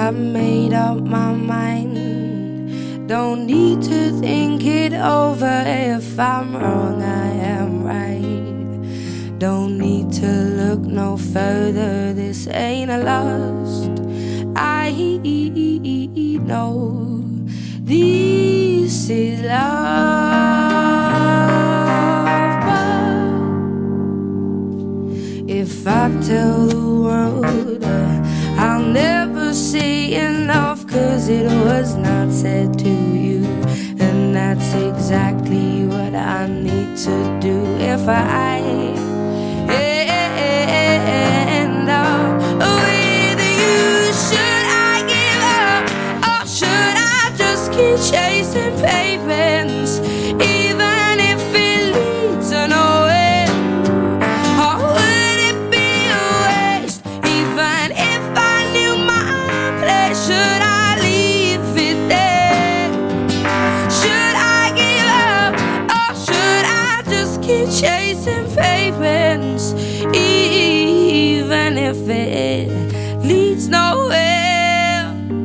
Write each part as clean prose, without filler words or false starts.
I've made up my mind. Don't need to think it over. If I'm wrong, I am right. Don't need to look no further. This ain't a lust. I know this is love. But if I tell the world, I'll never say enough, 'cause it was not said to you. And that's exactly what I need to do. If I end up with you, should I give up, or should I just keep chasing pavements, even if it leads to nowhere? Or would it be a waste, even if I knew my place? Should I leave it there? Should I give up, or should I just keep chasing pavements, even if it leads nowhere?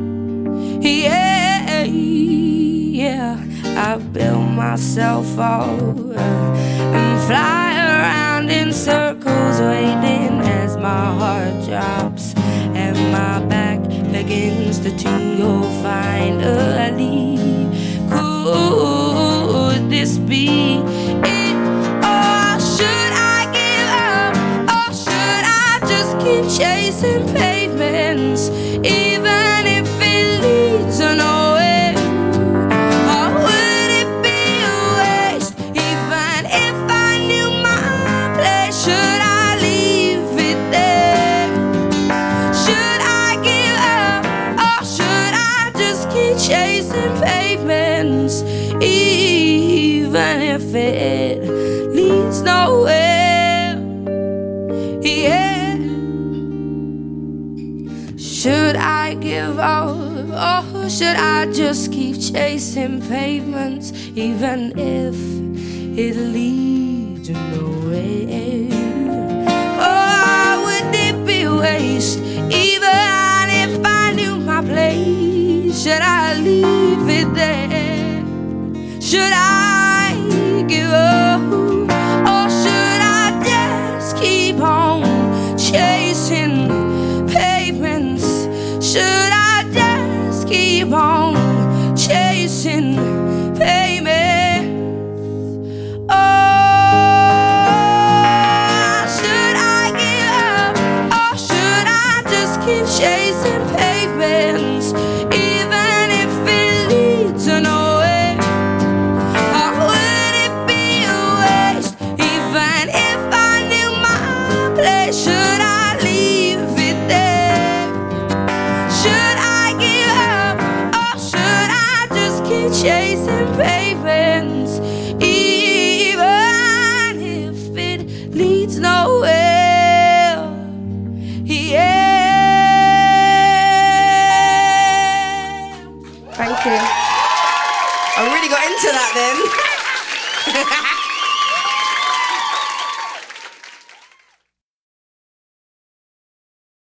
Yeah, I build myself up and fly around in circles, waiting as my heart drops and my back begins to tingle finally. Could this be it? Or should I give up, or should I just keep chasing pavements, even if it leads to nowhere? Or would it be a waste, even if I knew my place? Should I leave it there? Should I give up, or should I just keep chasing pavements, even if it leads nowhere? Yeah. Should I give up, or should I just keep chasing pavements, even if it leads nowhere? Oh, would it be a waste, even if I knew my place? Should I leave it there? Should I give up, or should I just keep on chasing pavements? Should I just keep on chasing pavements? Oh, should I give up, or should I just keep chasing pavements, even if it leads to nowhere? Or would it be a waste, even if I knew my place? Should I leave it there? Should I give up, or should I just keep chasing pavements, even if it leads nowhere? Yeah. Thank you. I really got into that then.